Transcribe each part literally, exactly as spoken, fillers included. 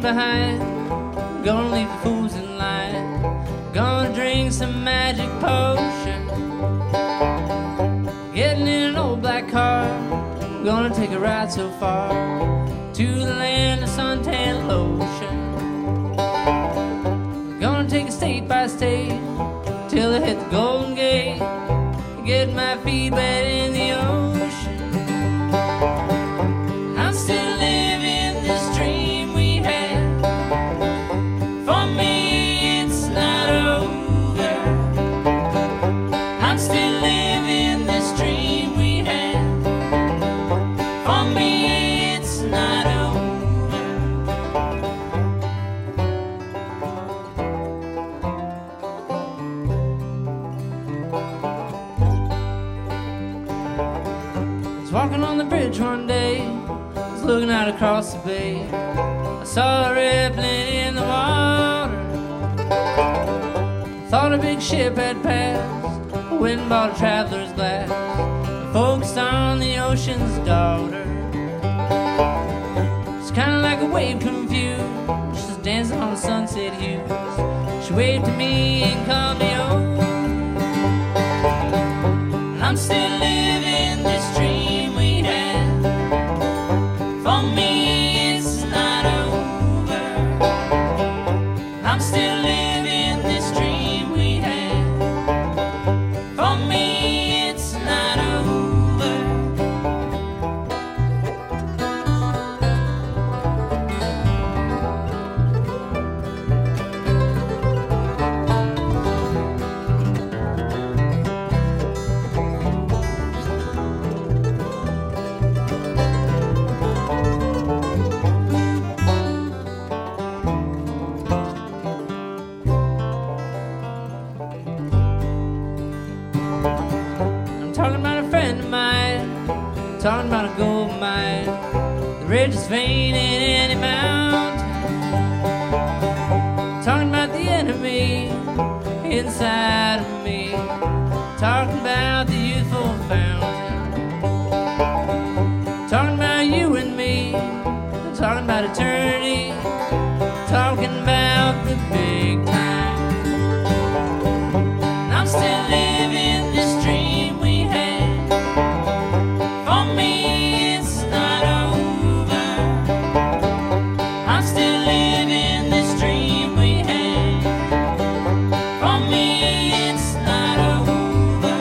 behind. Gonna leave the fools in line. Gonna drink some magic potion. Getting in an old black car. Gonna take a ride so far to the land of suntan lotion. Gonna take it state by state till I hit the Golden Gate. Get my feet wet in the ocean. I'm still living this dream we had. For me it's not over. I'm still living this dream we had. For me it's not over. Walking on the bridge one day, I was looking out across the bay. I saw a rippling in the water. Thought a big ship had passed. I went and bought a traveler's glass. I focused on the ocean's daughter. It's kinda like a wave confused. She's dancing on the sunset hues. She waved to me and called me over. And I'm still living this dream. For me it's not over. I'm still living this dream we had. For me it's not over. Talking about a friend of mine, talking about a gold mine, the richest vein in any mountain. Talking about the enemy inside of me, talking about the youthful fountain. Talking about you and me, talking about eternity, talking about the big time. And I'm still living this dream. For me it's not over. I'm still living this dream we had. For me it's not over.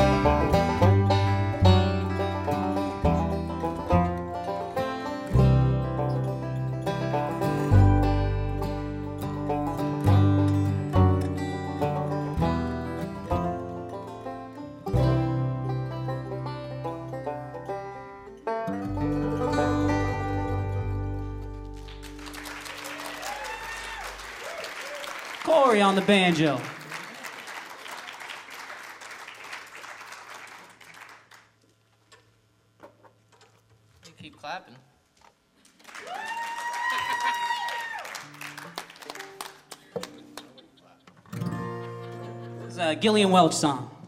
Corey on the banjo. You keep clapping. It's a Gillian Welch song.